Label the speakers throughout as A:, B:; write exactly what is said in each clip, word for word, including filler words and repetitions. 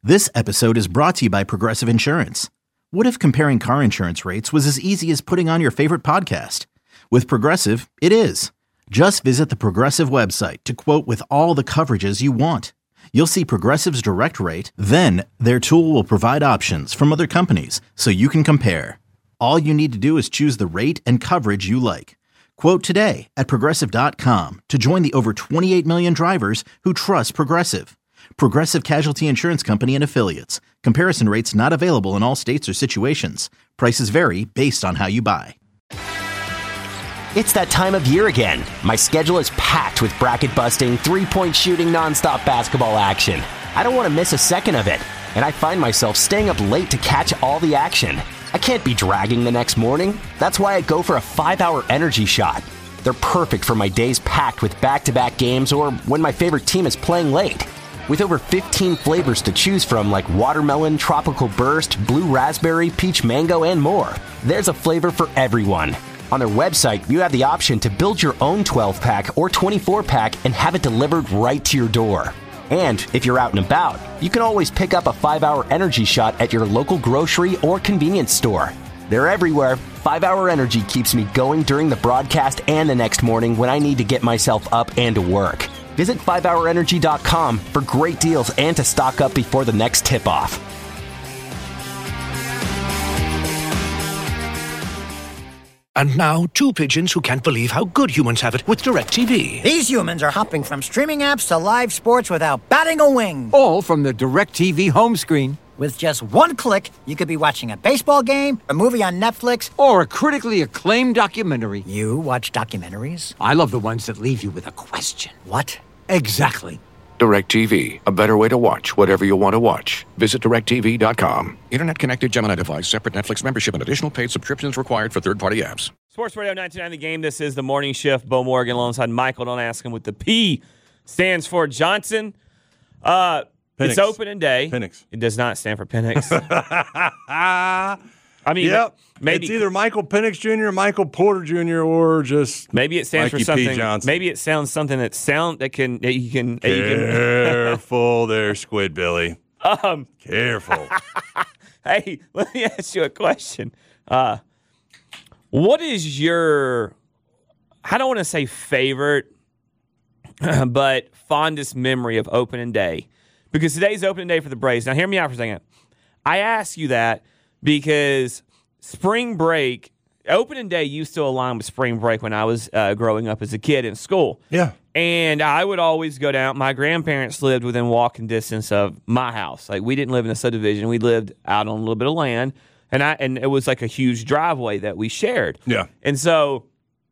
A: This episode is brought to you by Progressive Insurance. What if comparing car insurance rates was as easy as putting on your favorite podcast? With Progressive, it is. Just visit the Progressive website to quote with all the coverages you want. You'll see Progressive's direct rate, then their tool will provide options from other companies so you can compare. All you need to do is choose the rate and coverage you like. Quote today at progressive dot com to join the over twenty-eight million drivers who trust Progressive. Progressive Casualty Insurance Company and Affiliates. Comparison rates not available in all states or situations. Prices vary based on how you buy.
B: It's that time of year again. My schedule is packed with bracket-busting, three-point shooting, nonstop basketball action. I don't want to miss a second of it, and I find myself staying up late to catch all the action. I can't be dragging the next morning. That's why I go for a five-hour energy shot. They're perfect for my days packed with back-to-back games or when my favorite team is playing late. With over fifteen flavors to choose from like watermelon, tropical burst, blue raspberry, peach mango, and more, there's a flavor for everyone. On their website, you have the option to build your own twelve-pack or twenty-four-pack and have it delivered right to your door. And if you're out and about, you can always pick up a five-hour energy shot at your local grocery or convenience store. They're everywhere. five-hour Energy keeps me going during the broadcast and the next morning when I need to get myself up and to work. Visit five hour energy dot com for great deals and to stock up before the next tip-off.
C: And now, two pigeons who can't believe how good humans have it with DirecTV.
D: These humans are hopping from streaming apps to live sports without batting a wing.
E: All from the DirecTV home screen.
D: With just one click, you could be watching a baseball game, a movie on Netflix,
E: or a critically acclaimed documentary.
D: You watch documentaries?
E: I love the ones that leave you with a question.
D: What?
E: Exactly.
F: DirecTV, a better way to watch whatever you want to watch. Visit direct T V dot com.
G: Internet-connected Gemini device, separate Netflix membership, and additional paid subscriptions required for third-party apps.
H: Sports Radio nine two nine The Game. This is the Morning Shift. Bo Morgan alongside Michael. Don't ask him what the P stands for. Johnson. Uh, it's opening day.
I: Penix.
H: It does not stand for Penix. I mean,
I: yep.
H: maybe
I: it's either Michael Penix Junior or Michael Porter Junior or just
H: maybe it stands
I: Mikey
H: for something.
I: P. Johnson.
H: Maybe it sounds something that sound that can that you can. That you
I: Careful there, Squid Billy.
H: can um,
I: Careful.
H: Hey, let me ask you a question. Uh, what is your? I don't want to say favorite, but fondest memory of opening day, because today's opening day for the Braves. Now, hear me out for a second. I ask you that because spring break, opening day used to align with spring break when I was uh, growing up as a kid in school.
I: Yeah.
H: And I would always go down. My grandparents lived within walking distance of my house. Like, we didn't live in a subdivision. We lived out on a little bit of land. And I and it was like a huge driveway that we shared.
I: Yeah.
H: And so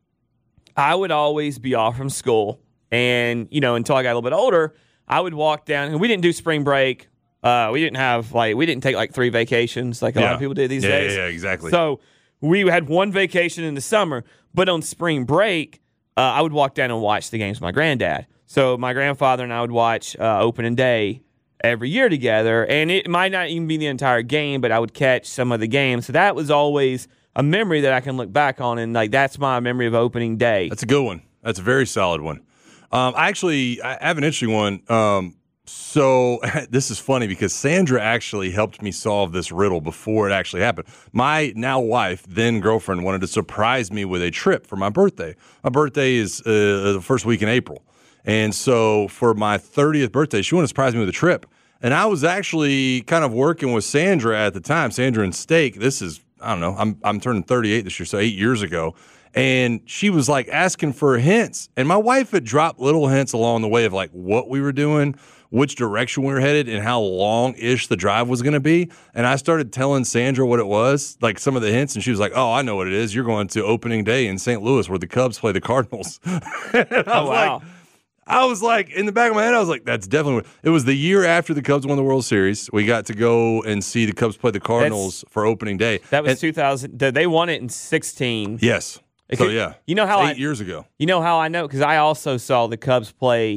H: I would always be off from school. And, you know, until I got a little bit older, I would walk down. And we didn't do spring break. Uh, we didn't have, like, we didn't take, like, three vacations like a
I: yeah.
H: lot of people do these
I: yeah,
H: days.
I: Yeah, yeah, exactly.
H: So we had one vacation in the summer. But on spring break, uh, I would walk down and watch the games with my granddad. So my grandfather and I would watch uh, opening day every year together. And it might not even be the entire game, but I would catch some of the games. So that was always a memory that I can look back on. And, like, that's my memory of opening day.
I: That's a good one. That's a very solid one. Um, I actually I have an interesting one. Um, so this is funny because Sandra actually helped me solve this riddle before it actually happened. My now wife, then girlfriend, wanted to surprise me with a trip for my birthday. My birthday is uh, the first week in April. And so for my thirtieth birthday, she wanted to surprise me with a trip. And I was actually kind of working with Sandra at the time, Sandra and Steak. This is, I don't know, I'm I'm turning thirty-eight this year, so eight years ago. And she was like asking for hints. And my wife had dropped little hints along the way of like what we were doing, which direction we were headed, and how long-ish the drive was going to be. And I started telling Sandra what it was, like some of the hints, and she was like, oh, I know what it is. You're going to opening day in Saint Louis where the Cubs play the Cardinals. And I
H: oh,
I: was
H: wow.
I: like, I was like, in the back of my head, I was like, that's definitely – it was the year after the Cubs won the World Series. We got to go and see the Cubs play the Cardinals That's, for opening day.
H: That was
I: and,
H: two thousand – they won it in sixteen.
I: Yes.
H: It
I: so,
H: could,
I: yeah.
H: You know how
I: eight
H: I,
I: years ago.
H: You know how I know? Because I also saw the Cubs play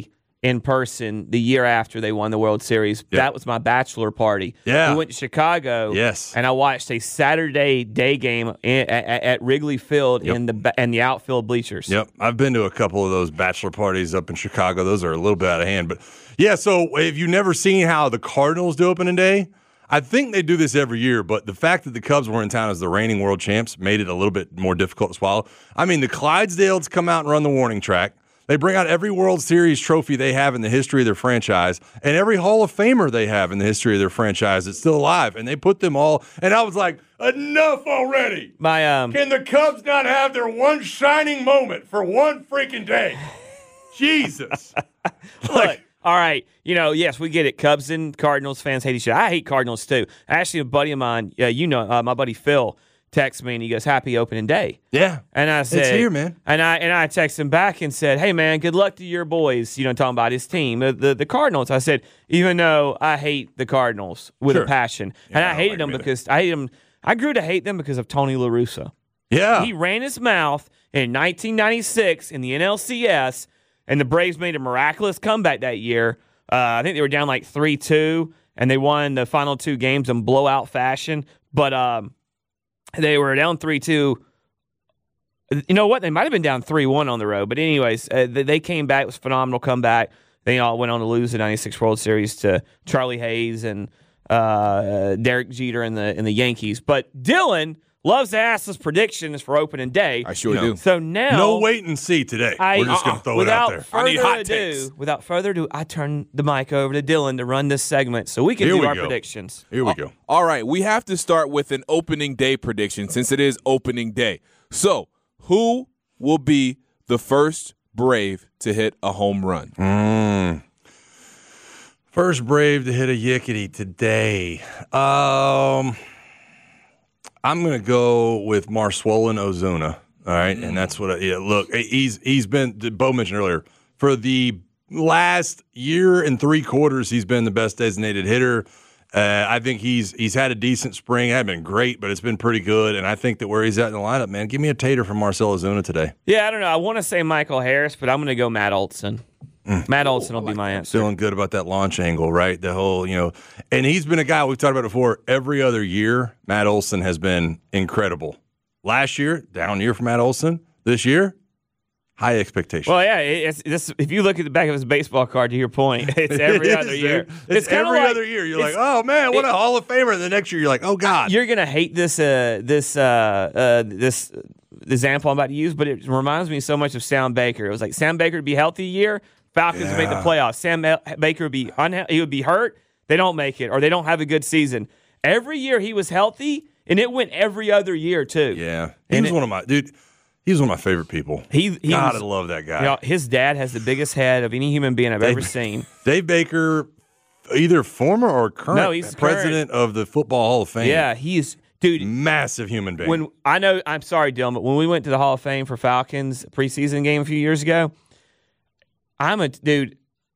H: in person the year after they won the World Series.
I: Yep.
H: That was my bachelor party.
I: Yeah.
H: We went to Chicago.
I: Yes.
H: And I watched a Saturday day game in, at, at Wrigley Field
I: Yep.
H: in the in the outfield bleachers.
I: Yep. I've been to a couple of those bachelor parties up in Chicago. Those are a little bit out of hand. But, yeah, so if you've never seen how the Cardinals do opening day, I think they do this every year, but the fact that the Cubs were in town as the reigning world champs made it a little bit more difficult to swallow. I mean, the Clydesdales come out and run the warning track. They bring out every World Series trophy they have in the history of their franchise and every Hall of Famer they have in the history of their franchise that's still alive, and they put them all. And I was like, enough already.
H: My um,
I: Can the Cubs not have their one shining moment for one freaking day? Jesus.
H: Look,
I: Like,
H: all right, you know, yes, we get it. Cubs and Cardinals fans hate each other. I hate Cardinals too. Actually, a buddy of mine, uh, you know, uh, my buddy Phil, texts me and he goes, "Happy opening day."
I: yeah.
H: And I said,
I: It's here, man.
H: And I and I texted him back and said, "Hey, man, good luck to your boys." You know, talking about his team, the the, the Cardinals. I said, even though I hate the Cardinals with
I: Sure.
H: a passion,
I: Yeah,
H: and
I: I
H: I
I: don't
H: hated
I: like
H: them
I: them either.
H: because I hate them. I grew to hate them because of Tony La Russa.
I: Yeah.
H: He ran his mouth in nineteen ninety-six in the N L C S, and the Braves made a miraculous comeback that year. Uh, I think they were down like three two, and they won the final two games in blowout fashion. But um, they were down three two. You know what? They might have been down three one on the road. But anyways, uh, they, they came back. It was a phenomenal comeback. They all went on to lose the ninety-six World Series to Charlie Hayes and uh, Derek Jeter and the, and the Yankees. But Dylan loves to ask us predictions for opening day.
J: I sure
I: You know,
J: do.
H: So now,
I: No wait and see today.
H: I,
I: We're just going to throw it
H: without
I: out there.
H: further
J: I need hot
H: ado,
J: takes.
H: without further ado, I turn the mic over to Dylan to run this segment so we can
I: Here
H: do
I: we
H: our
I: go.
H: predictions.
I: Here we go.
J: All right, we have to start with an opening day prediction since it is opening day. So, who will be the first Brave to hit a home run?
I: Mm. First Brave to hit a yickety today. Um, I'm going to go with Marcellin Ozuna. All right, and that's what. I, yeah, look, he's he's been. Bo mentioned earlier for the last year and three quarters, he's been the best designated hitter. Uh, I think he's he's had a decent spring. It hasn't been great, but it's been pretty good. And I think that where he's at in the lineup, man, give me a tater from Marcell Ozuna today.
H: Yeah, I don't know. I want to say Michael Harris, but I'm going to go Matt Olson.
I: Mm.
H: Matt Olson will be my answer.
I: Feeling good about that launch angle, right? The whole, you know, and he's been a guy we've talked about before. Every other year, Matt Olson has been incredible. Last year, down year for Matt Olson. This year, high expectations.
H: Well, yeah, it's, it's, if you look at the back of his baseball card, to your point, it's every
I: It
H: other
I: is,
H: year.
I: dude. It's,
H: kinda
I: every
H: like-
I: other year. You're like,
H: it's-
I: oh man, what
H: it-
I: a Hall of Famer! And the next year, you're like, oh god.
H: You're gonna hate this uh, this uh, uh, this example I'm about to use, but it reminds me so much of Sam Baker. It was like Sam Baker would be healthy a year, Falcons would make the
I: Yeah.
H: playoffs. Sam Baker would be unha- he would be hurt, they don't make it, or they don't have a good season. Every year he was healthy, and it went every other year too.
I: Yeah, he
H: And
I: was
H: it-
I: one of my dude. He was one of my favorite people.
H: He, he
I: God,
H: was-
I: I love that guy.
H: You know, his dad has the biggest head of any human being I've
I: Dave-
H: ever seen.
I: Dave Baker, either former or current
H: No, he's
I: president of the Football Hall of Fame.
H: Yeah, he's dude.
I: Massive human being.
H: When I know, I'm sorry, Dylan, but when we went to the Hall of Fame for Falcons preseason game a few years ago, I'm a dude.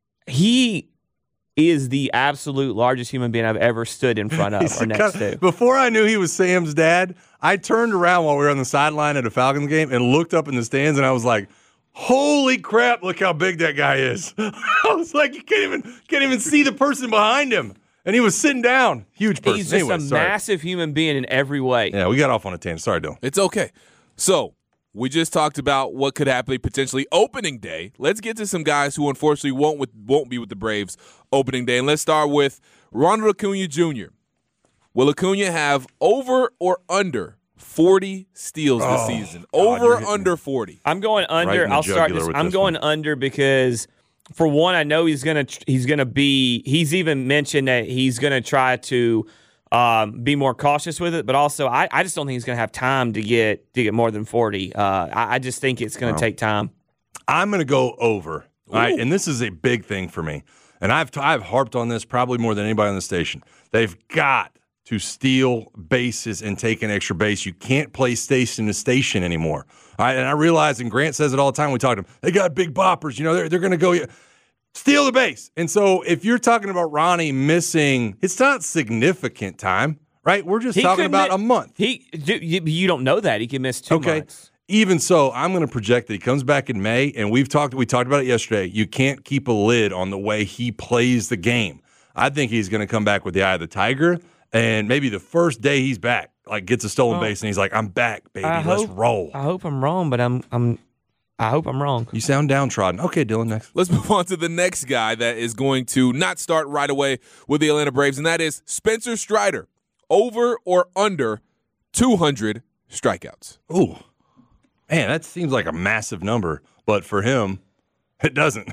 H: He is the absolute largest human being I've ever stood in front of
I: He's
H: or
I: the
H: next
I: kind-
H: to.
I: Before I knew he was Sam's dad, I turned around while we were on the sideline at a Falcons game and looked up in the stands, and I was like, "Holy crap! Look how big that guy is!" I was like, "You can't even can't even see the person behind him," and he was sitting down. Huge person.
H: He's just
I: Anyway,
H: a
I: sorry.
H: massive human being in every way.
I: Yeah, we got off on a tangent. Sorry, Dylan.
J: It's okay. So, we just talked about what could happen potentially opening day. Let's get to some guys who unfortunately won't with, won't be with the Braves opening day. And let's start with Ronald Acuna Junior Will Acuna have over or under forty steals this
I: Oh,
J: season?
I: God,
J: Over
I: you're
J: or
I: hitting
J: under forty?
H: I'm going
I: Right
H: under.
I: in the
H: I'll start
I: jugular
H: this.
I: with
H: I'm
I: this
H: going
I: one.
H: under because, for one, I know he's gonna he's gonna be. He's even mentioned that he's gonna try to um, be more cautious with it. But also, I, I just don't think he's gonna have time to get to get more than forty. Uh, I, I just think it's gonna
I: Wow.
H: take time.
I: I'm going to go over. All right, and this is a big thing for me. And I've t- I've harped on this probably more than anybody on the station. They've got to steal bases and take an extra base. You can't play station to station anymore. All right, and I realize, and Grant says it all the time. We talk to them. They got big boppers. You know, they're they're going to go steal the base. And so if you're talking about Ronnie missing, it's not significant time, right? We're just
H: He
I: talking
H: could
I: about
H: mi-
I: a month.
H: He you, you don't know that he can miss two
I: Okay.
H: months.
I: even so, I'm going to project that he comes back in May, and we've talked. We talked about it yesterday. You can't keep a lid on the way he plays the game. I think he's going to come back with the eye of the tiger, and maybe the first day he's back, like gets a stolen
H: well,
I: base, and he's like, "I'm back, baby.
H: I
I: Let's
H: hope,
I: roll."
H: I hope I'm wrong, but I'm I'm I hope I'm wrong.
I: You sound downtrodden. Okay, Dylan, next.
J: Let's move on to the next guy that is going to not start right away with the Atlanta Braves, and that is Spencer Strider. Over or under two hundred strikeouts.
I: Ooh, man, that seems like a massive number, but for him, it doesn't.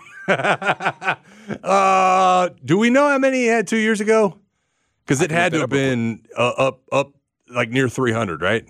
I: uh, do we know how many he had two years ago? Because it had to have been uh, up, up like near three hundred, right?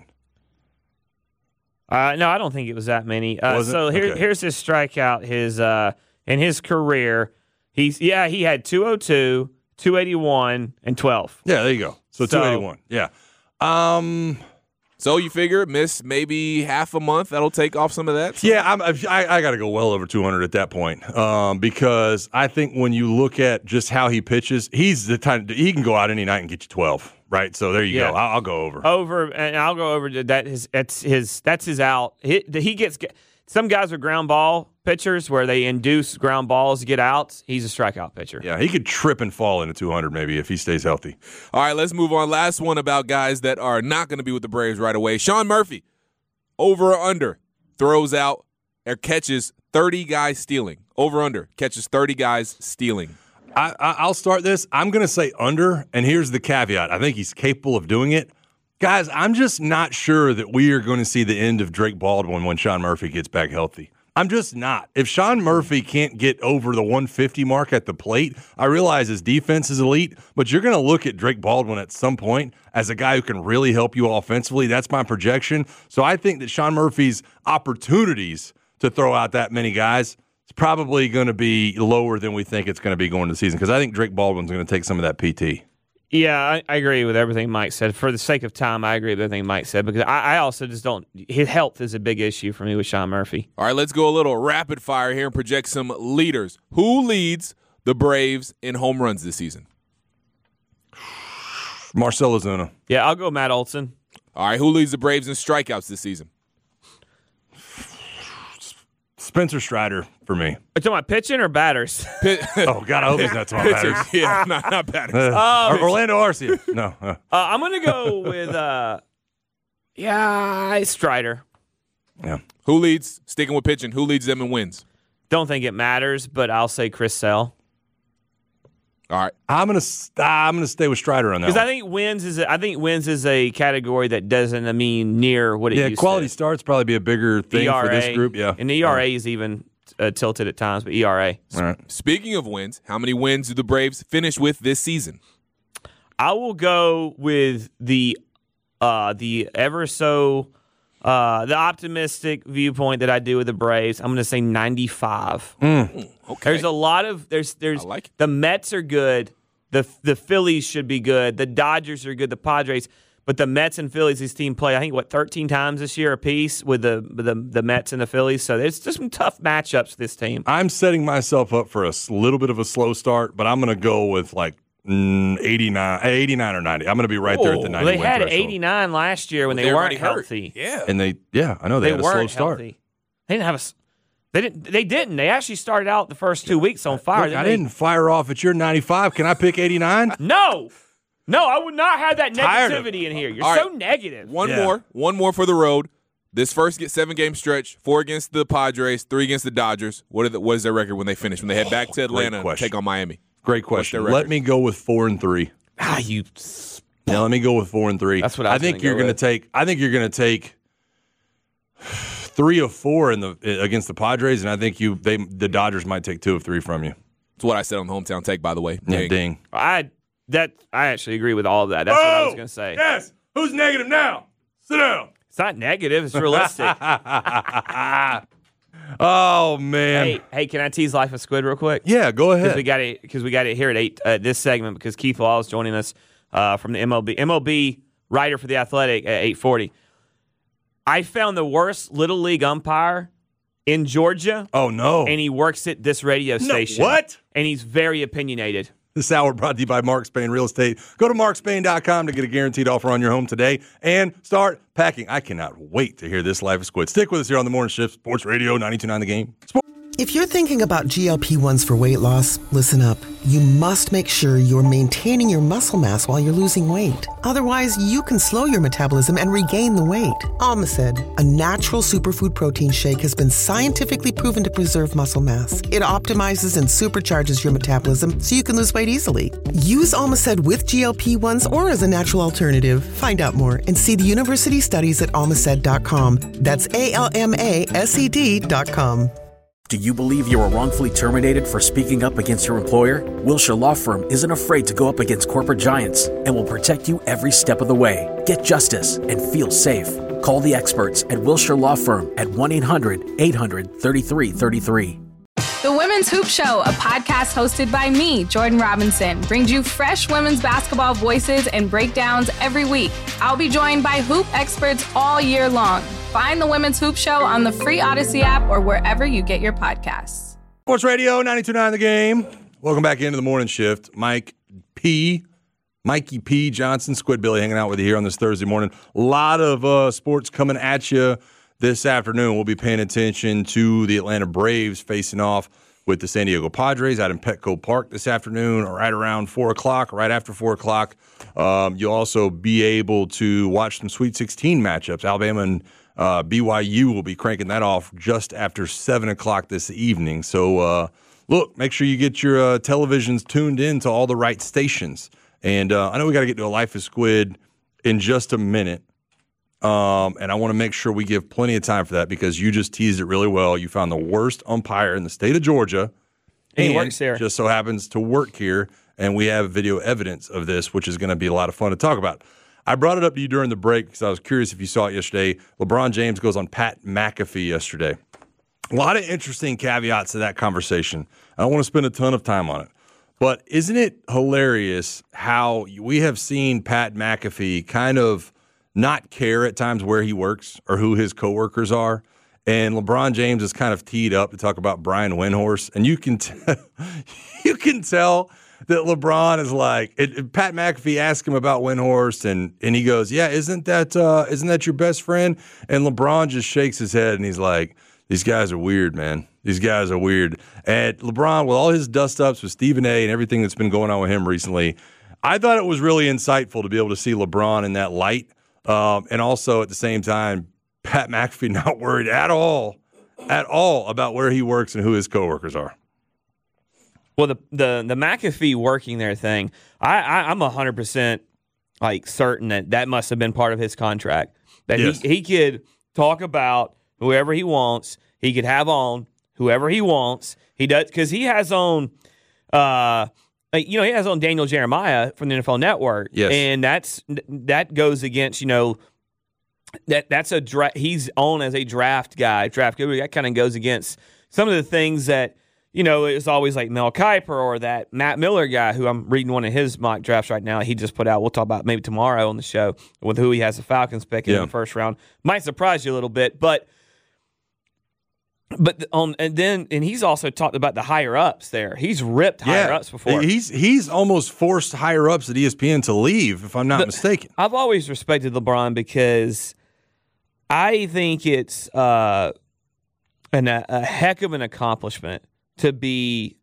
H: Uh, no, I don't think it was that many. Uh, so here,
I: okay.
H: here's his strikeout. His uh, in his career, he's yeah, he had two oh two, two eighty-one, and twelve.
I: Yeah, there you go. So,
H: So-
I: two eighty-one. Yeah. Um.
J: So you figure miss maybe half a month. That'll take off some of that.
I: Yeah, I'm, I, I got to go well over two hundred at that point um, because I think when you look at just how he pitches, he's the type he can go out any night and get you twelve, right? So there you
H: Yeah.
I: go. I'll, I'll go over.
H: Over, and I'll go over to that. His that's his that's his out. He, he gets some guys are ground ball pitchers where they induce ground balls to get outs. He's a strikeout pitcher.
I: Yeah, he could trip and fall into two hundred maybe if he stays healthy.
J: All right, let's move on. Last one about guys that are not going to be with the Braves right away. Sean Murphy, over or under, throws out or catches thirty guys stealing. Over under, catches thirty guys stealing.
I: I, I, I'll start this. I'm going to say under, and here's the caveat. I think he's capable of doing it. Guys, I'm just not sure that we are going to see the end of Drake Baldwin when Sean Murphy gets back healthy. I'm just not. If Sean Murphy can't get over the one fifty mark at the plate, I realize his defense is elite, but you're going to look at Drake Baldwin at some point as a guy who can really help you offensively. That's my projection. So I think that Sean Murphy's opportunities to throw out that many guys is probably going to be lower than we think it's going to be going into the season because I think Drake Baldwin's going to take some of that P T.
H: Yeah, I, I agree with everything Mike said. For the sake of time, I agree with everything Mike said because I, I also just don't. His health is a big issue for me with Sean Murphy.
J: All right, let's go a little rapid fire here and project some leaders. Who leads the Braves in home runs this season?
I: Marcell Ozuna.
H: Yeah, I'll go Matt Olson.
J: All right, who leads the Braves in strikeouts this season?
I: Spencer Strider for me.
H: Are you talking about pitching or batters?
I: Oh, God, I hope he's not talking about batters.
J: Yeah, not, not batters.
I: Uh,
H: Um,
I: Orlando Arcia. No. Uh.
H: Uh, I'm going to go with, uh, yeah, Strider.
I: Yeah.
J: Who leads, sticking with pitching, who leads them in wins?
H: Don't think it matters, but I'll say Chris Sale.
J: All right.
I: I'm gonna I'm gonna stay with Strider on that.
H: Because
I: One.
H: I think wins is a, I think wins is a category that doesn't I mean near what it
I: yeah,
H: used
I: quality
H: to.
I: starts probably be a bigger thing
H: E R A,
I: for this group. Yeah,
H: and the E R A is even uh, tilted at times, but E R A.
I: All right.
J: Speaking of wins, how many wins do the Braves finish with this season?
H: I will go with the uh, the ever so uh, the optimistic viewpoint that I do with the Braves. I'm going to say ninety-five.
J: Okay.
H: There's a lot of there's there's
J: I like it.
H: the Mets are good. The the Phillies should be good. The Dodgers are good. The Padres, but the Mets and Phillies, this team play I think what thirteen times this year apiece with the the the Mets and the Phillies. So there's just some tough matchups for this team.
I: I'm setting myself up for a s- little bit of a slow start, but I'm gonna go with like mm, eighty-nine, eighty-nine or ninety. I'm gonna be right there at the
J: Whoa.
I: ninety.
H: Well, they
I: win
H: had
I: threshold.
H: eighty-nine last year when
J: Well,
H: they
J: they're
H: weren't
J: already hurt.
H: healthy.
J: Yeah.
I: and they yeah, I know they,
H: They
I: had a slow
H: weren't
I: start.
H: healthy. They didn't have a. s- They didn't. They didn't. They actually started out the first two weeks on fire.
I: Look, I
H: they?
I: didn't fire off at your ninety-five. Can I pick eighty-nine?
H: No, no, I would not have that
I: Tired of
H: negativity in here. You're
J: All
H: so
J: right.
H: negative.
J: One
I: Yeah.
J: more. One more for the road. This first get seven game stretch, four against the Padres, three against the Dodgers. What, are the, what is their record when they finish? When they head back to Atlanta and
I: question.
J: take on Miami?
I: Great
J: What's
I: question.
J: their
I: Let
J: record?
I: me go with four and three.
H: Ah, you.
I: Yeah, let me go with four and three.
H: That's what I was
I: think
H: gonna
I: you're
H: go
I: going to
H: with.
I: take. I think you're going to take three of four in the against the Padres, and I think you they the Dodgers might take two of three from you.
J: That's what I said on the hometown take, by the way.
I: Yeah,
J: Dang.
I: ding.
H: I that I actually agree with all of that. That's what I was going to say.
I: Yes. Who's negative now? Sit down.
H: It's not negative. It's realistic.
I: Oh man.
H: hey, hey, can I tease Life of Squid real quick?
I: Yeah, go
H: Because
I: ahead.
H: we got it. Because we got it here at eight. Uh, this segment because Keith Law is joining us uh, from the M L B. M L B writer for the Athletic at eight forty. I found the worst little league umpire in Georgia,
I: oh no.
H: and he works at this radio station.
I: what?
H: And he's very opinionated.
I: This hour brought to you by Mark Spain Real Estate. Go to mark spain dot com to get a guaranteed offer on your home today and start packing. I cannot wait to hear this Life is Squid. Stick with us here on the Morning Shift, Sports Radio ninety-two point nine The Game. Sports.
K: If you're thinking about G L P ones for weight loss, listen up. You must make sure you're maintaining your muscle mass while you're losing weight. Otherwise, you can slow your metabolism and regain the weight. Almacid, a natural superfood protein shake, has been scientifically proven to preserve muscle mass. It optimizes and supercharges your metabolism so you can lose weight easily. Use Almacid with G L P ones or as a natural alternative. Find out more and see the university studies at almacid dot com. That's A L M A S E D dot com.
L: Do you believe you were wrongfully terminated for speaking up against your employer? Wilshire Law Firm isn't afraid to go up against corporate giants and will protect you every step of the way. Get justice and feel safe. Call the experts at Wilshire Law Firm at one eight hundred eight hundred thirty-three thirty-three.
M: The Women's Hoop Show, a podcast hosted by me, Jordan Robinson, brings you fresh women's basketball voices and breakdowns every week. I'll be joined by hoop experts all year long. Find the Women's Hoop Show on the free Odyssey app or wherever you get your podcasts.
I: Sports Radio ninety-two point nine The Game. Welcome back into the Morning Shift. Mike P. Mikey P. Johnson, Squid Billy hanging out with you here on this Thursday morning. A lot of uh, sports coming at you this afternoon. We'll be paying attention to the Atlanta Braves facing off with the San Diego Padres out in Petco Park this afternoon, right around four o'clock, right after four o'clock. Um, you'll also be able to watch some Sweet sixteen matchups. Alabama and uh, B Y U will be cranking that off just after seven o'clock this evening. So, uh, look, make sure you get your uh, televisions tuned in to all the right stations. And uh, I know we got to get to a Life is Squid in just a minute. Um, and I want to make sure we give plenty of time for that because you just teased it really well. You found the worst umpire in the state of Georgia.
H: He
I: and
H: works here.
I: Just so happens to work here. And we have video evidence of this, which is going to be a lot of fun to talk about. I brought it up to you during the break because I was curious if you saw it yesterday. LeBron James goes on Pat McAfee yesterday. A lot of interesting caveats to that conversation. I don't want to spend a ton of time on it. But isn't it hilarious how we have seen Pat McAfee kind of not care at times where he works or who his coworkers are? And LeBron James is kind of teed up to talk about Brian Windhorst. And you can, t- you can tell that LeBron is like, it, it, Pat McAfee asked him about Windhorst, and, and he goes, yeah, isn't that uh, isn't that your best friend? And LeBron just shakes his head, and he's like, these guys are weird, man. These guys are weird. And LeBron, with all his dust-ups with Stephen A. and everything that's been going on with him recently, I thought it was really insightful to be able to see LeBron in that light. Um, and also, at the same time, Pat McAfee not worried at all, at all about where he works and who his coworkers are.
H: Well, the the the McAfee working there thing, I, I I'm a hundred percent like certain that that must have been part of his contract. That yes. he he could talk about whoever he wants. He could have on whoever he wants. He does because he has on, uh, you know, he has on Daniel Jeremiah from the N F L Network.
I: Yes,
H: and that's that goes against you know. That that's a dra- he's on as a draft guy, draft guy. That kind of goes against some of the things that you know it's always like Mel Kiper or that Matt Miller guy who I'm reading one of his mock drafts right now. He just put out. We'll talk about maybe tomorrow on the show with who he has the Falcons picking yeah. in the first round. Might surprise you a little bit, but but on and then and he's also talked about the higher ups there. He's ripped higher
I: yeah.
H: ups before.
I: He's he's almost forced higher ups at E S P N to leave, if I'm not
H: the,
I: mistaken.
H: I've always respected LeBron because I think it's uh, an, a, a heck of an accomplishment to be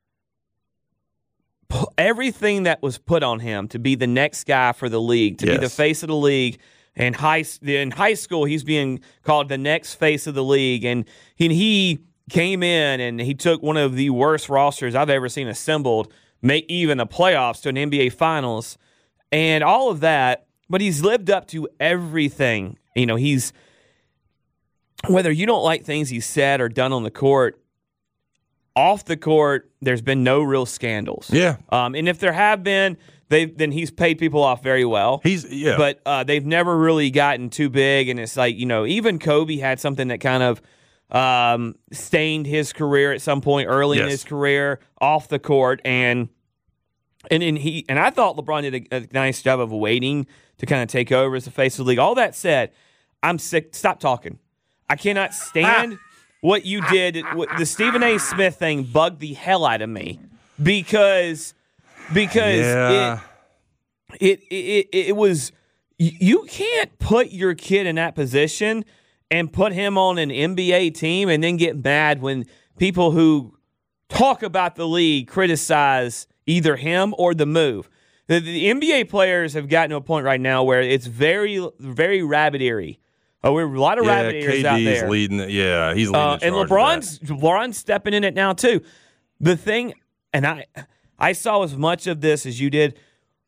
H: everything that was put on him to be the next guy for the league, to yes. be the face of the league. And high in high school, he's being called the next face of the league, and he, he came in and he took one of the worst rosters I've ever seen assembled, make even the playoffs to an N B A Finals, and all of that. But he's lived up to everything. You know, he's whether you don't like things he's said or done on the court, off the court, there's been no real scandals.
I: Yeah.
H: Um, and if there have been, they then he's paid people off very well.
I: He's yeah.
H: But uh, they've never really gotten too big, and it's like, you know, even Kobe had something that kind of um, stained his career at some point early yes. in his career off the court, and and and he and I thought LeBron did a, a nice job of waiting to kind of take over as the face of the league. All that said, I'm sick. Stop talking. I cannot stand what you did. What, the Stephen A. Smith thing bugged the hell out of me because because
I: yeah.
H: it, it it it was you can't put your kid in that position and put him on an N B A team and then get mad when people who talk about the league criticize either him or the move. The, the N B A players have gotten to a point right now where it's very, very rabbit-eary. Oh, we're a lot of
I: yeah,
H: rabbit ears
I: K D's
H: out there.
I: Leading it. Yeah, he's leading
H: uh,
I: the
H: and
I: charge
H: LeBron's LeBron's stepping in it now too. The thing, and I, I saw as much of this as you did.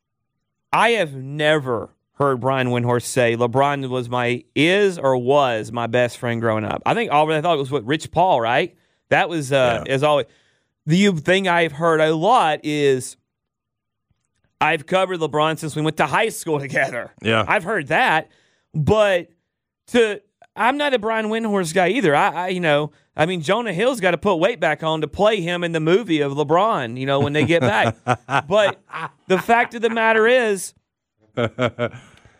H: I have never heard Brian Windhorst say LeBron was my is or was my best friend growing up. I think all I thought it was what Rich Paul, right? That was uh,
I: Yeah.
H: is always the thing I've heard a lot is. I've covered LeBron since we went to high school together.
I: Yeah.
H: I've heard that, but to I'm not a Brian Windhorst guy either. I, I you know, I mean, Jonah Hill's got to put weight back on to play him in the movie of LeBron, you know, when they get back. But the fact of the matter is, I,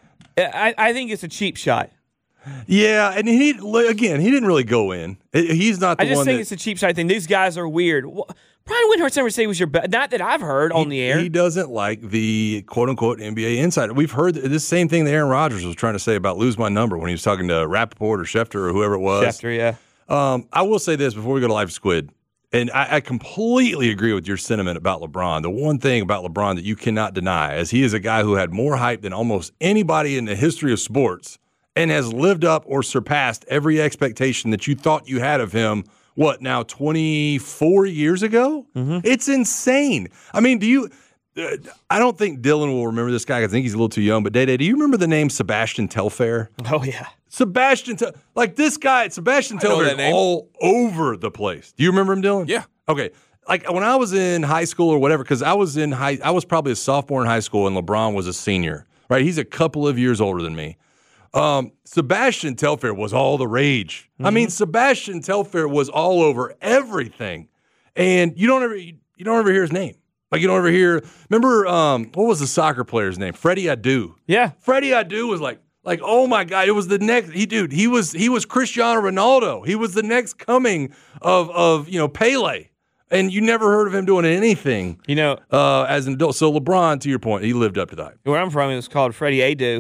H: I think it's a cheap shot.
I: Yeah, and he again, he didn't really go in. He's not the
H: I just
I: one
H: think
I: that,
H: it's a cheap shot thing. These guys are weird. Brian Windhorst never said he was your best. Not that I've heard on the air.
I: He doesn't like the quote-unquote N B A insider. We've heard this same thing that Aaron Rodgers was trying to say about lose my number when he was talking to Rappaport or Schefter or whoever it was.
H: Schefter, yeah.
I: Um, I will say this before we go to Life Squid, and I, I completely agree with your sentiment about LeBron. The one thing about LeBron that you cannot deny is he is a guy who had more hype than almost anybody in the history of sports and has lived up or surpassed every expectation that you thought you had of him. What, now twenty-four years ago? Mm-hmm. It's insane. I mean, do you uh, – I don't think Dylan will remember this guy. I think he's a little too young. But, Day-Day, do you remember the name Sebastian Telfair?
H: Oh, yeah.
I: Sebastian Tel- – like this guy, Sebastian Telfair is all over the place. Do you remember him, Dylan?
J: Yeah.
I: Okay. Like when I was in high school or whatever, because I was in high – I was probably a sophomore in high school and LeBron was a senior, right? He's a couple of years older than me. Um, Sebastian Telfair was all the rage. Mm-hmm. I mean, Sebastian Telfair was all over everything, and you don't ever you, you don't ever hear his name. Like you don't ever hear. Remember, um, what was the soccer player's name? Freddie Adu.
H: Yeah,
I: Freddie Adu was like like oh my god, it was the next. He dude, he was he was Cristiano Ronaldo. He was the next coming of of you know Pele. And you never heard of him doing anything,
H: you know,
I: uh, as an adult. So LeBron, to your point, he lived up to the hype.
H: Where I'm from, it was called Freddie Adu.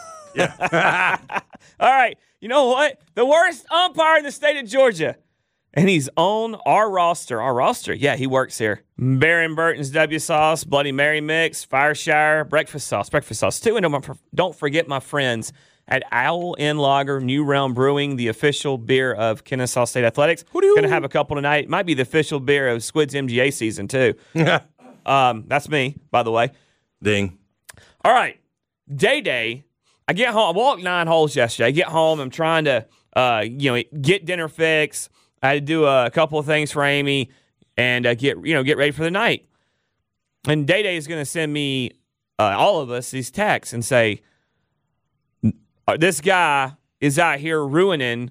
H: Yeah. All right. You know what? The worst umpire in the state of Georgia. And he's on our roster. Our roster? Yeah, he works here. Baron Burton's W Sauce, Bloody Mary Mix, Fireshire, Breakfast Sauce, Breakfast Sauce. Two. And don't forget my friends at Owl Inn Lager, New Realm Brewing, the official beer of Kennesaw State Athletics. Going to have a couple tonight. Might be the official beer of Squid's M G A season, too. um, that's me, by the way.
I: Ding.
H: All right. Day-Day. I get home. I walked nine holes yesterday. I get home. I'm trying to, uh, you know, get dinner fixed. I had to do a couple of things for Amy and uh, get, you know, get ready for the night. And Day Day is going to send me, uh, all of us, these texts and say, "This guy is out here ruining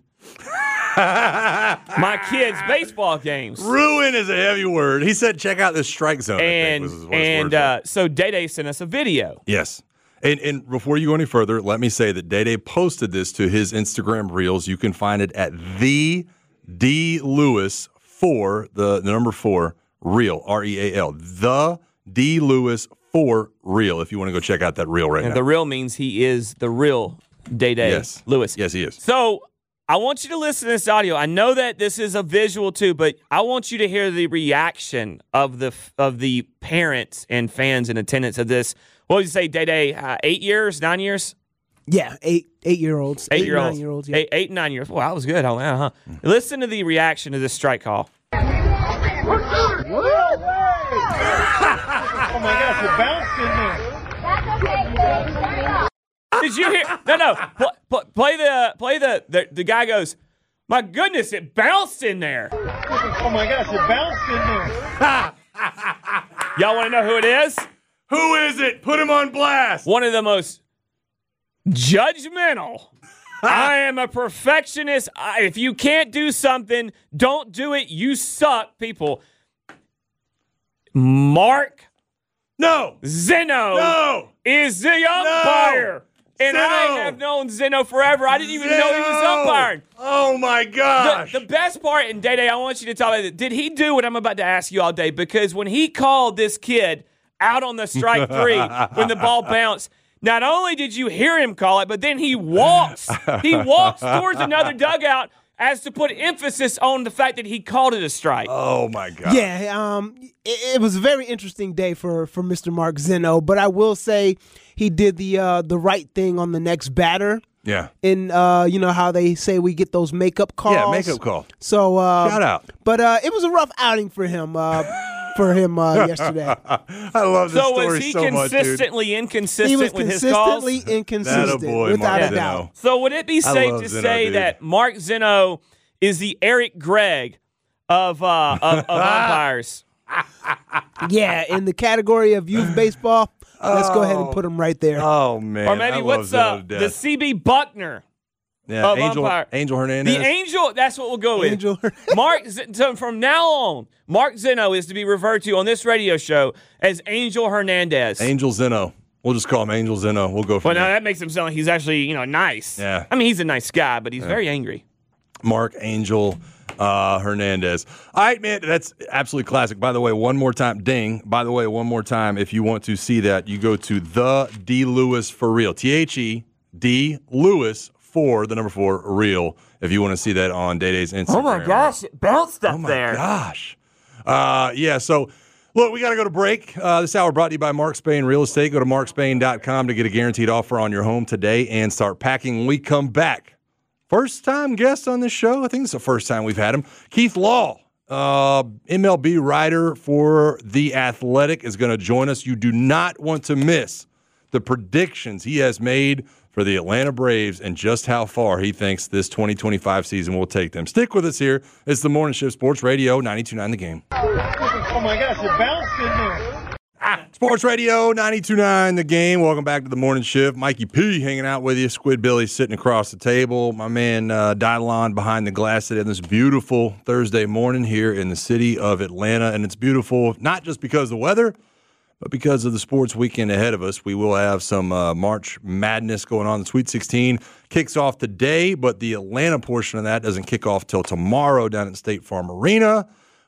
H: my kids' baseball games."
I: Ruin is a heavy word. He said, "Check out this strike zone."
H: And
I: I think was his
H: and
I: words
H: uh, so Day Day sent us a video.
I: Yes. And, and before you go any further, let me say that Day Day posted this to his Instagram Reels. You can find it at the D Lewis four, the, the number four, Reel, R E A L. The D Lewis four Reel, if you want to go check out that reel right
H: and
I: now.
H: The real means he is the real Day Day
I: yes.
H: Lewis.
I: Yes, he is.
H: So I want you to listen to this audio. I know that this is a visual too, but I want you to hear the reaction of the of the parents and fans in attendance of this. What would you say, Day Day? Uh, eight years, nine years?
N: Yeah, eight eight year olds,
H: eight,
N: eight
H: year olds,
N: nine year olds. Yeah.
H: Eight, eight nine years. Well, that was good. Oh, yeah, huh? Listen to the reaction to this strike call.
O: Oh my gosh, it bounced in there.
H: Did you hear? No, no. Play, play, play the play the, the the guy goes, "My goodness, it bounced in there."
O: Oh my gosh, it bounced in there.
H: Y'all want to know who it is?
I: Who is it? Put him on blast.
H: One of the most judgmental. I am a perfectionist. I, if you can't do something, don't do it. You suck, people. Mark
I: No.
H: Zeno
I: No.
H: is the umpire. No. And
I: Zeno.
H: I have known Zeno forever. I didn't even
I: Zeno.
H: know he was umpiring.
I: Oh, my gosh.
H: The, the best part, and Day Day, I want you to tell me, did he do what I'm about to ask you all day? Because when he called this kid out on the strike three when the ball bounced. Not only did you hear him call it, but then he walks. He walks towards another dugout as to put emphasis on the fact that he called it a strike.
I: Oh, my God.
N: Yeah, um, it, it was a very interesting day for, for Mister Mark Zeno, but I will say he did the uh, the right thing on the next batter.
I: Yeah.
N: And, uh, you know, how they say we get those makeup calls.
I: Yeah, makeup call.
N: So, uh,
I: shout out.
N: But uh, it was a rough outing for him. Uh, For him uh, yesterday.
I: I love this
H: so
I: story
H: was he
I: so much, dude.
H: consistently inconsistent
N: he was
H: with his calls?
N: consistently inconsistent,
I: boy,
N: without
I: Mark
N: a
I: Zeno.
N: doubt.
H: So would it be
I: I
H: safe
I: love
H: to
I: Zeno,
H: say
I: dude.
H: that Mark Zeno is the Eric Gregg of uh, of, of umpires?
N: Yeah, in the category of youth baseball, let's go ahead and put him right there.
I: Oh, man.
H: Or maybe
I: I love
H: what's
I: Zeno
H: uh,
I: to death.
H: the C B Buckner?
I: Yeah,
H: of
I: Angel,
H: umpire.
I: Angel Hernandez.
H: The Angel, that's what we'll go with.
N: Angel.
H: Mark, Z- so from now on, Mark Zeno is to be referred to on this radio show as Angel Hernandez.
I: Angel Zeno. We'll just call him Angel Zeno. We'll go for
H: Well, now
I: that.
H: that makes him sound like he's actually, you know, nice.
I: Yeah.
H: I mean, he's a nice guy, but he's very angry.
I: Mark Angel uh, Hernandez. All right, man, that's absolutely classic. By the way, one more time, ding. By the way, one more time, if you want to see that, you go to the D Lewis for real. T H E D Lewis for the number four real. If you want to see that on Day Day's Instagram.
H: Oh my gosh, it bounced up
I: Oh my
H: there.
I: gosh. Uh, yeah, so look, we got to go to break. Uh, this hour brought to you by Mark Spain Real Estate. Go to mark spain dot com to get a guaranteed offer on your home today and start packing when we come back. First time guest on this show. I think it's the first time we've had him. Keith Law, uh, M L B writer for The Athletic, is going to join us. You do not want to miss the predictions he has made for the Atlanta Braves and just how far he thinks this twenty twenty-five season will take them. Stick with us here. It's the Morning Shift Sports Radio, ninety-two point nine The Game.
O: Oh my gosh, it bounced in there.
I: Ah, Sports Radio, ninety-two point nine The Game. Welcome back to the Morning Shift. Mikey P hanging out with you. Squid Billy sitting across the table. My man uh, Dylon behind the glass today on this beautiful Thursday morning here in the city of Atlanta. And it's beautiful not just because of the weather, but because of the sports weekend ahead of us. We will have some uh, March Madness going on. The Sweet sixteen kicks off today, but the Atlanta portion of that doesn't kick off till tomorrow down at State Farm Arena.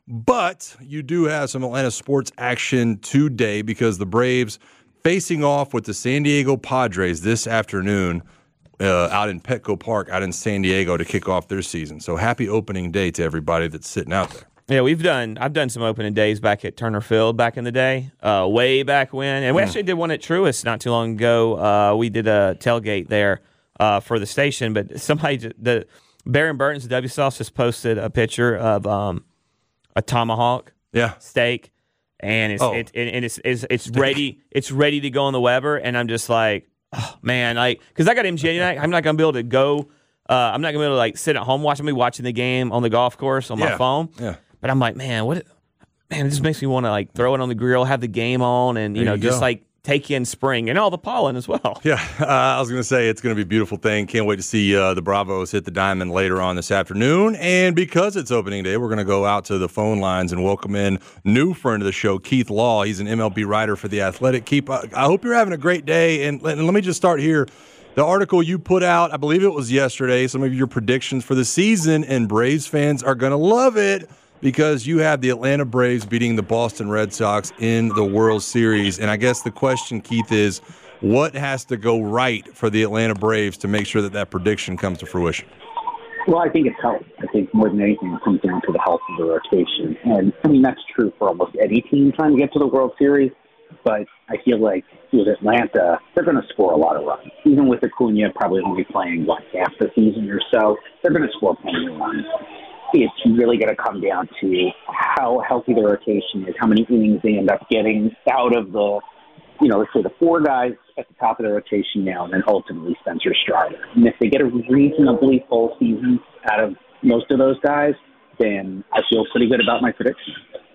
I: But you do have some Atlanta sports action today because the Braves facing off with the San Diego Padres this afternoon uh, out in Petco Park out in San Diego to kick off their season. So happy opening day to everybody that's sitting out there.
H: Yeah, we've done. I've done some opening days back at Turner Field back in the day, uh, way back when, and we actually did one at Truist not too long ago. Uh, we did a tailgate there uh, for the station, but somebody, the Baron Burton's the W Sauce just posted a picture of um, a tomahawk,
I: yeah,
H: steak, and it's
I: Oh.
H: it, and it's it's it's ready. It's ready to go on the Weber, and I'm just like, oh, man, like because I got M G A tonight, I'm not gonna be able to go. Uh, I'm not gonna be able to like sit at home watching me watching the game on the golf course on my
I: Yeah.
H: phone.
I: Yeah.
H: But I'm like, man, what? Man, it just makes me want to like throw it on the grill, have the game on, and you
I: There
H: know,
I: you
H: just
I: go.
H: like take in spring and all the pollen as well.
I: Yeah, uh, I was going to say it's going to be a beautiful thing. Can't wait to see uh, the Bravos hit the diamond later on this afternoon. And because it's opening day, we're going to go out to the phone lines and welcome in new friend of the show, Keith Law. He's an M L B writer for The Athletic. Keith, I I hope you're having a great day. And let, and let me just start here. The article you put out, I believe it was yesterday, some of your predictions for the season, and Braves fans are going to love it because you have the Atlanta Braves beating the Boston Red Sox in the World Series. And I guess the question, Keith, is what has to go right for the Atlanta Braves to make sure that that prediction comes to fruition?
P: Well, I think it's health. I think more than anything, it comes down to the health of the rotation. And, I mean, that's true for almost any team trying to get to the World Series. But I feel like with Atlanta, they're going to score a lot of runs. Even with Acuna probably only playing, what, half the season or so, they're going to score plenty of runs. It's really going to come down to how healthy the rotation is, how many innings they end up getting out of the, you know, let's say the four guys at the top of the rotation now, and then ultimately Spencer Strider. And if they get a reasonably full season out of most of those guys, then I feel pretty good about my prediction.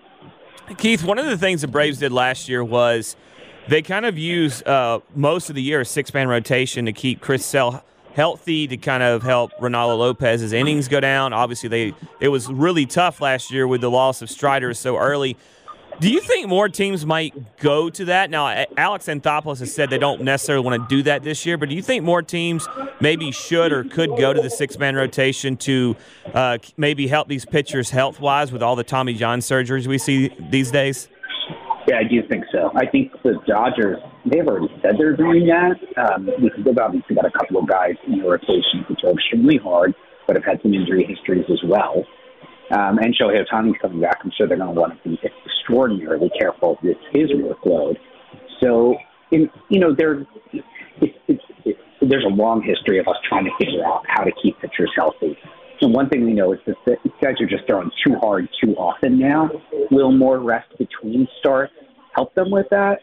H: Keith, one of the things the Braves did last year was they kind of used uh, most of the year a six-man rotation to keep Chris Sale healthy, to kind of help Ronaldo Lopez's innings go down. Obviously, they it was really tough last year with the loss of Strider so early. Do you think more teams might go to that? Now, Alex Anthopoulos has said they don't necessarily want to do that this year, but do you think more teams maybe should or could go to the six-man rotation to uh, maybe help these pitchers health-wise with all the Tommy John surgeries we see these days?
P: Yeah, I do think so. I think the Dodgers, they've already said they're doing that. Um, because they've obviously got a couple of guys in the rotation which are extremely hard, but have had some injury histories as well. Um, and Shohei Ohtani's coming back. I'm sure they're going to want to be extraordinarily careful with his workload. So, in, you know, there, it's, it's, it's, there's a long history of us trying to figure out how to keep pitchers healthy. And one thing we know is that these guys are just throwing too hard too often now. Will more rest between starts help them with that?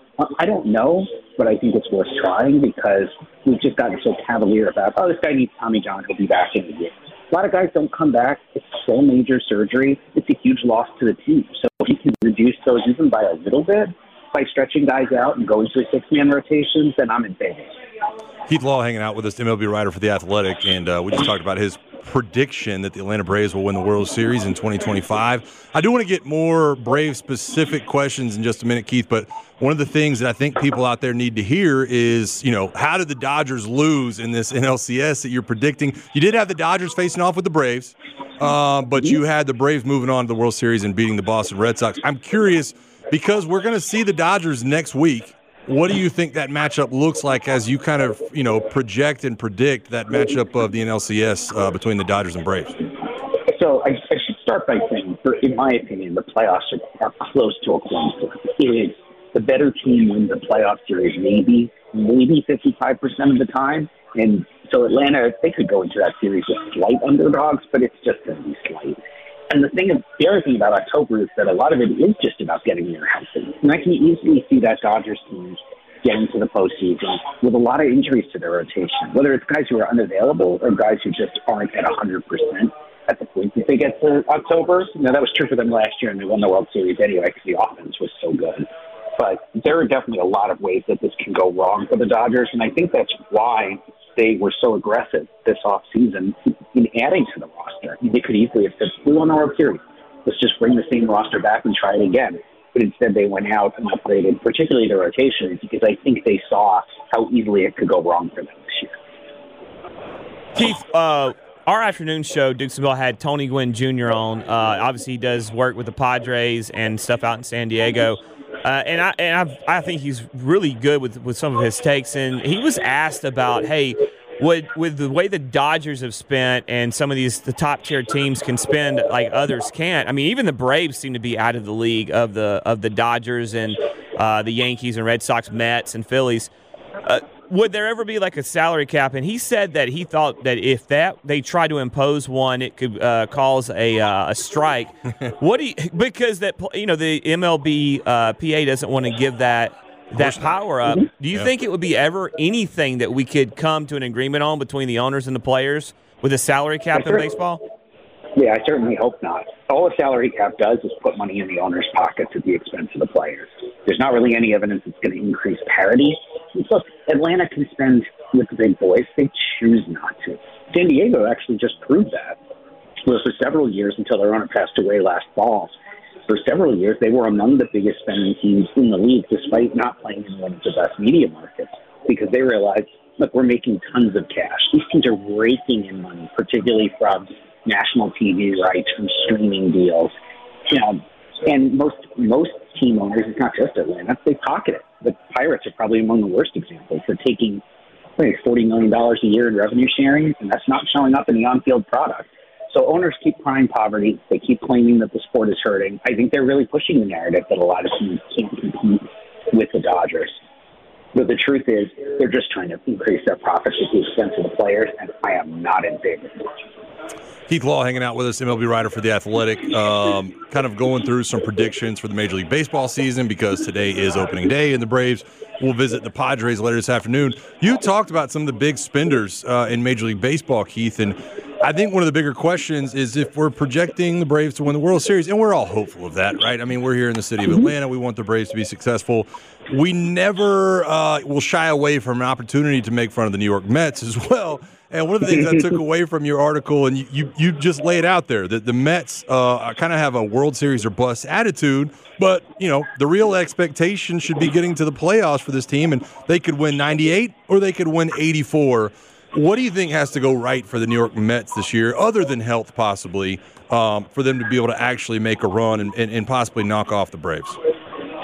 P: I don't know, but I think it's worth trying because we've just gotten so cavalier about, oh, this guy needs Tommy John, he'll be back in a year. A lot of guys don't come back. It's so major surgery. It's a huge loss to the team. So if you can reduce those even by a little bit, by stretching guys out and going to a six-man rotation, then I'm in favor.
I: Keith Law hanging out with us, M L B writer for The Athletic, and uh, we just talked about his prediction that the Atlanta Braves will win the World Series in twenty twenty-five. I do want to get more Braves-specific questions in just a minute, Keith, but one of the things that I think people out there need to hear is, you know, how did the Dodgers lose in this N L C S that you're predicting? You did have the Dodgers facing off with the Braves, uh, but you had the Braves moving on to the World Series and beating the Boston Red Sox. I'm curious, because we're going to see the Dodgers next week. What do you think that matchup looks like as you kind of, you know, project and predict that matchup of the N L C S uh, between the Dodgers and Braves?
P: So I, I should start by saying, for, in my opinion, the playoffs are, are close to a coin flip. It is the better team wins the playoff series maybe, maybe fifty-five percent of the time. And so Atlanta, they could go into that series with slight underdogs, but it's just going to be slight. And the thing, the other thing about October is that a lot of it is just about getting there healthy. And I can easily see that Dodgers team getting to the postseason with a lot of injuries to their rotation, whether it's guys who are unavailable or guys who just aren't at one hundred percent at the point that they get to October. You know, that was true for them last year, and they won the World Series anyway because the offense was so good. But there are definitely a lot of ways that this can go wrong for the Dodgers, and I think that's why they were so aggressive this offseason in adding to the roster. They could easily have said, we won the World Series. Let's just bring the same roster back and try it again. But instead they went out and upgraded, particularly the rotations, because I think they saw how easily it could go wrong for them this year.
H: Keith, uh, our afternoon show, Dukes and Bell, had Tony Gwynn Junior on. Uh, obviously, he does work with the Padres and stuff out in San Diego. Uh, and I and I've, I think he's really good with, with some of his takes. And he was asked about, hey, would with the way the Dodgers have spent and some of these the top tier teams can spend like others can't. I mean, even the Braves seem to be out of the league of the of the Dodgers and uh, the Yankees and Red Sox, Mets and Phillies. Uh, would there ever be like a salary cap? And he said that he thought that if that they tried to impose one, it could uh, cause a uh, a strike. What do you, because that you know the M L B uh, P A doesn't want to give that that power up. Do you
I: yeah.
H: think it would be ever anything that we could come to an agreement on between the owners and the players with a salary cap in baseball?
P: Yeah, I certainly hope not. All a salary cap does is put money in the owner's pockets at the expense of the players. There's not really any evidence it's going to increase parity. Look, Atlanta can spend with the big boys. They choose not to. San Diego actually just proved that. Well, for several years, until their owner passed away last fall, for several years, they were among the biggest spending teams in the league, despite not playing in one of the best media markets, because they realized, look, we're making tons of cash. These teams are raking in money, particularly from national T V rights, from streaming deals. You know, and most most team owners, it's not just Atlanta, they pocket it. The Pirates are probably among the worst examples. They're taking I think, forty million dollars a year in revenue sharing, and that's not showing up in the on-field product. So owners keep crying poverty. They keep claiming that the sport is hurting. I think they're really pushing the narrative that a lot of teams can't compete with the Dodgers. But the truth is, they're just trying to increase their profits at the expense of the players, and I am not in favor of it.
I: Keith Law hanging out with us, M L B writer for The Athletic, um, kind of going through some predictions for the Major League Baseball season because today is opening day, and the Braves will visit the Padres later this afternoon. You talked about some of the big spenders uh, in Major League Baseball, Keith, and I think one of the bigger questions is if we're projecting the Braves to win the World Series, and we're all hopeful of that, right? I mean, we're here in the city of Atlanta. We want the Braves to be successful. We never uh, will shy away from an opportunity to make fun of the New York Mets as well. And one of the things I took away from your article, and you, you, you just lay it out there, that the Mets uh, kind of have a World Series or bust attitude, but, you know, the real expectation should be getting to the playoffs for this team, and they could win ninety-eight or they could win eighty-four. What do you think has to go right for the New York Mets this year, other than health possibly, um, for them to be able to actually make a run and, and, and possibly knock off the Braves?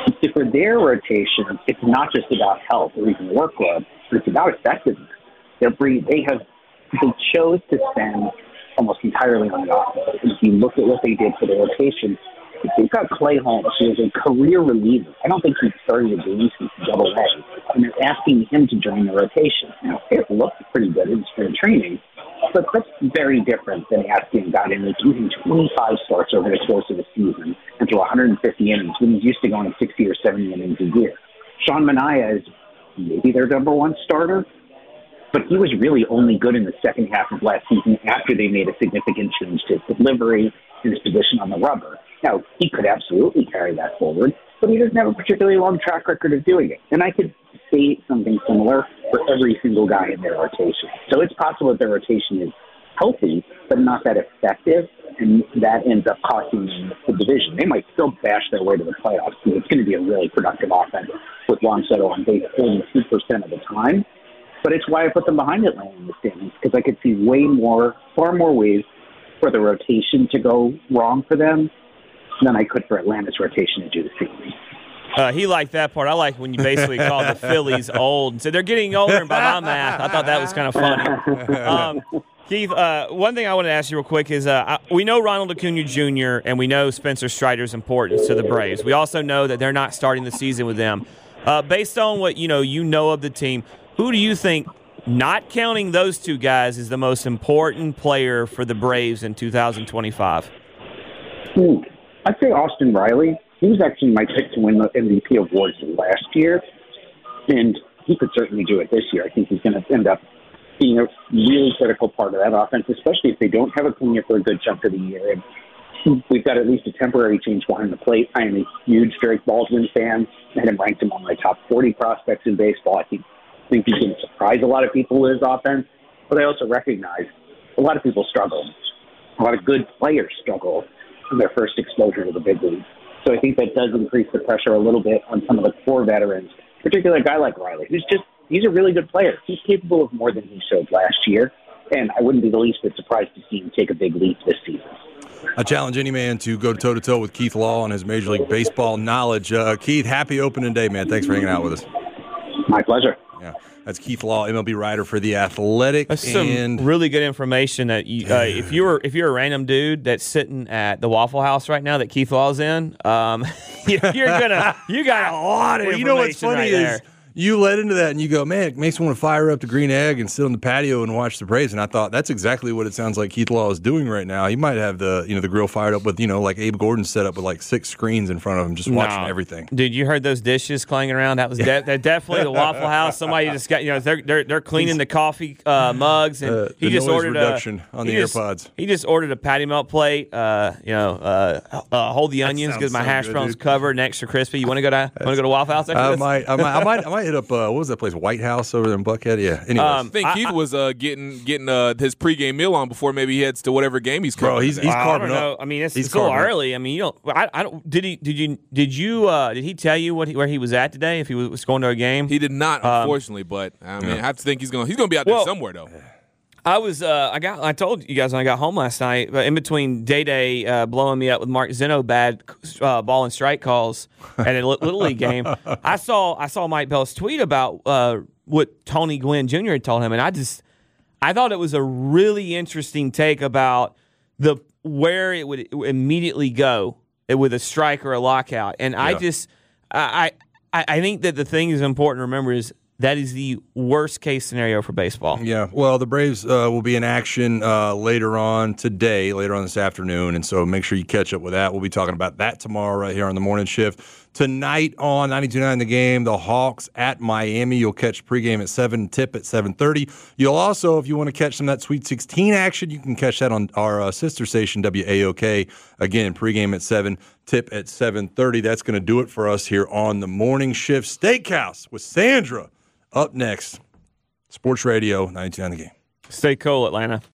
P: For their rotation, it's not just about health or even workload, but it's about effectiveness. They're pretty, they have they chose to spend almost entirely on the offense. If you look at what they did for the rotation, they've got Clay Holmes, who is a career reliever. I don't think he's started a game since Double A, and they're asking him to join the rotation. Now, it looked pretty good in spring training, but that's very different than asking a guy to make even twenty-five starts over the course of a season and throw one hundred fifty innings when he's used to going sixty or seventy innings a year. Sean Manaea is maybe their number one starter, but he was really only good in the second half of last season after they made a significant change to his delivery and his position on the rubber. Now, he could absolutely carry that forward, but he doesn't have a particularly long track record of doing it. And I could say something similar for every single guy in their rotation. So it's possible that their rotation is healthy, but not that effective, and that ends up costing them the division. They might still bash their way to the playoffs, because it's going to be a really productive offense with Juan Soto on base forty-two percent of the time. But it's why I put them behind Atlanta in the standings, because I could see way more, far more ways for the rotation to go wrong for them than I could for Atlanta's rotation to do the same.
H: Uh, he liked that part. I like when you basically call the Phillies old and said they're getting older, and by my math, I thought that was kind of funny. Um, Keith, uh, one thing I want to ask you real quick is uh, I, we know Ronald Acuna Junior and we know Spencer Strider's importance to the Braves. We also know that they're not starting the season with them. Uh, based on what you know, you know of the team, who do you think, not counting those two guys, is the most important player for the Braves in two thousand twenty-five?
P: Hmm. I'd say Austin Riley. He was actually my pick to win the M V P awards last year, and he could certainly do it this year. I think he's going to end up being a really critical part of that offense, especially if they don't have Acuna for a good chunk of the year. And we've got at least a temporary change behind the plate. I am a huge Drake Baldwin fan. I had him ranked among my top forty prospects in baseball. I think, think he's going to surprise a lot of people with his offense, but I also recognize a lot of people struggle. A lot of good players struggle in their first exposure to the big leagues. So I think that does increase the pressure a little bit on some of the core veterans, particularly a guy like Riley, who's just, he's a really good player. He's capable of more than he showed last year, and I wouldn't be the least bit surprised to see him take a big leap this season.
I: I challenge any man to go toe-to-toe with Keith Law on his Major League Baseball knowledge. Uh, Keith, happy opening day, man. Thanks for hanging out with us.
P: My pleasure.
I: Yeah, that's Keith Law, M L B writer for The Athletic.
H: That's
I: and
H: some really good information that you, uh, if you're if you're a random dude that's sitting at the Waffle House right now that Keith Law's in, um, you're gonna you got a lot of
I: well,
H: information
I: you know what's funny
H: right
I: is
H: there.
I: You led into that and you go, man, it makes me want to fire up the green egg and sit on the patio and watch the Braves. And I thought that's exactly what it sounds like Keith Law is doing right now. He might have the you know the grill fired up with you know like Abe Gordon set up with like six screens in front of him, just watching
H: No.
I: everything.
H: Dude, you heard those dishes clanging around? That was de- that definitely the Waffle House. Somebody just got you know they're they're, they're cleaning the coffee uh, mugs and
I: Uh,
H: he
I: the
H: just
I: noise
H: ordered
I: reduction
H: a,
I: on
H: he
I: the
H: just,
I: AirPods.
H: He just ordered a patty melt plate. Uh, you know, uh, uh, hold the onions because my
I: sounds so
H: hash
I: good,
H: browns
I: dude.
H: covered and extra crispy. You want to go to want to go to Waffle House after
I: I
H: this?
I: might, I might, I might, I might hit up. Uh, what was that place? White House over there in Buckhead. Yeah. Anyways,
H: Um,
J: I think Keith was uh, getting getting uh, his pregame meal on before maybe he heads to whatever game he's
I: Bro,
J: covering.
I: he's-
J: today.
I: he's
H: I
I: carving
H: don't know.
I: up.
H: I mean, it's,
I: He's
H: it's a little
I: carving up.
H: early. I mean, you don't. I, I don't. Did he? Did you? Did you? Uh, did he tell you what he, where he was at today? If he was, was going to a game?
J: He did not,
H: Um,
J: unfortunately. But I mean,
I: yeah.
J: I have to think he's going. He's going to be out there
H: Well,
J: somewhere though.
H: I was. Uh, I got. I told you guys when I got home last night. But in between Day Day uh, blowing me up with Mark Zeno bad uh, ball and strike calls at a li- little league game, I saw. I saw Mike Bell's tweet about uh, what Tony Gwynn Junior had told him, and I just. I thought it was a really interesting take about the where it would immediately go with a strike or a lockout, and I
I: Yeah.
H: just. I, I I think that the thing is important to remember is. That is the worst case scenario for baseball.
I: Yeah, well, the Braves uh, will be in action uh, later on today, later on this afternoon, and so make sure you catch up with that. We'll be talking about that tomorrow right here on the morning shift. Tonight on ninety-two point nine The Game, the Hawks at Miami. You'll catch pregame at seven, tip at seven thirty. You'll also, if you want to catch some of that Sweet sixteen action, you can catch that on our uh, sister station, W A O K. Again, pregame at seven, tip at seven thirty. That's going to do it for us here on the morning shift. Steakhouse with Sandra. Up next, Sports Radio ninety-two point nine The Game.
H: Stay cool, Atlanta.